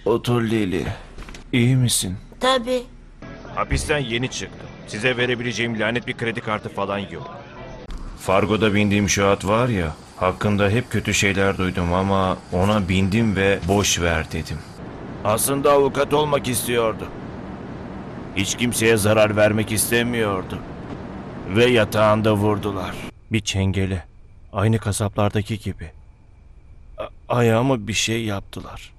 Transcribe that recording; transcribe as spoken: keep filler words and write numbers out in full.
Otur Lili. İyi misin? Tabii. Hapisten yeni çıktım. Size verebileceğim lanet bir kredi kartı falan yok. Fargo'da bindiğim şu at var ya, hakkında hep kötü şeyler duydum ama ona bindim ve boş ver dedim. Aslında avukat olmak istiyordu. Hiç kimseye zarar vermek istemiyordu. Ve yatağında vurdular. Bir çengele. Aynı kasaplardaki gibi. A- ayağıma bir şey yaptılar.